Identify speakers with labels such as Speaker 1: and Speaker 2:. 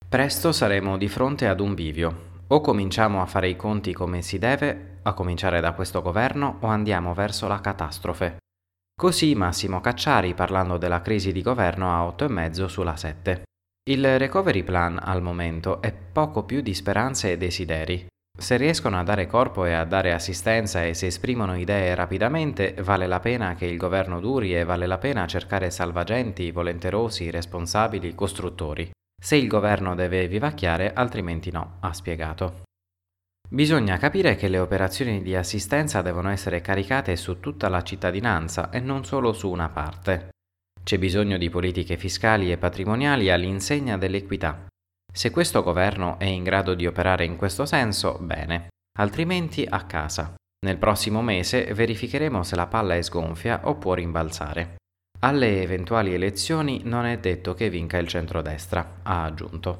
Speaker 1: Presto saremo di fronte ad un bivio. O cominciamo a fare i conti come si deve, a cominciare da questo governo, o andiamo verso la catastrofe. Così Massimo Cacciari parlando della crisi di governo a 8,5 sulla 7. Il recovery plan al momento è poco più di speranze e desideri. Se riescono a dare corpo e a dare assistenza e se esprimono idee rapidamente, vale la pena che il governo duri e vale la pena cercare salvagenti, volenterosi, responsabili, costruttori. Se il governo deve vivacchiare, altrimenti no, ha spiegato. Bisogna capire che le operazioni di assistenza devono essere caricate su tutta la cittadinanza e non solo su una parte. C'è bisogno di politiche fiscali e patrimoniali all'insegna dell'equità. Se questo governo è in grado di operare in questo senso, bene, altrimenti a casa. Nel prossimo mese verificheremo se la palla è sgonfia o può rimbalzare. Alle eventuali elezioni non è detto che vinca il centrodestra, ha aggiunto.